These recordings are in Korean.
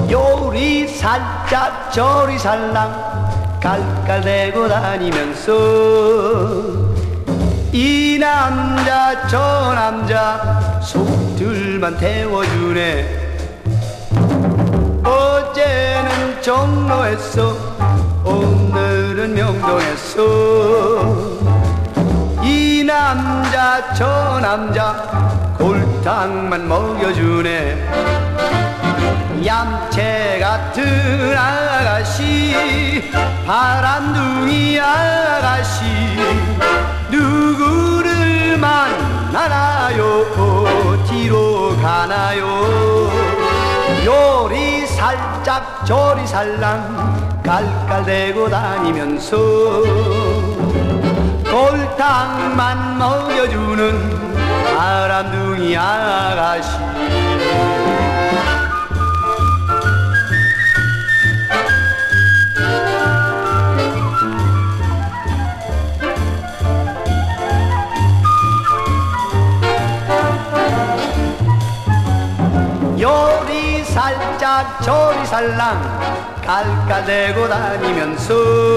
요리 살짝 저리 살랑 깔깔대고 다니면서 이 남자 저 남자 속들만 태워주네. 어제는 종로했어 오늘은 명동했어. 이 남자 저 남자 골탕만 먹여주네. 얌체 같은 아가씨 바람둥이 아가씨 누구를 만나나요 어디로 가나요. 요리 살짝 저리 살랑 깔깔대고 다니면서 골탕만 먹여주는 바람둥이 아가씨. 요리 살짝 저리 살랑 깔깔대고 다니면서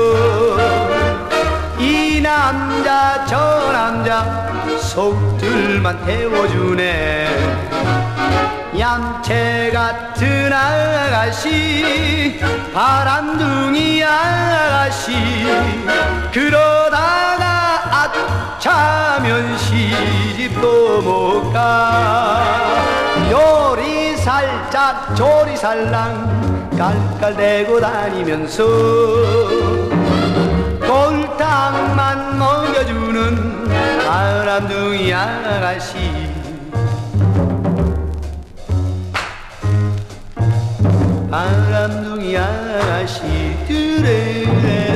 이 남자 저 남자 속들만 태워주네. 얌체 같은 아가씨 바람둥이 아가씨 그러다가 아차면 시집도 못 가. 요리 살짝 저리 살랑 깔깔대고 다니면서 골탕만 먹여주는 바람둥이 아가씨. 바람둥이 아가씨들의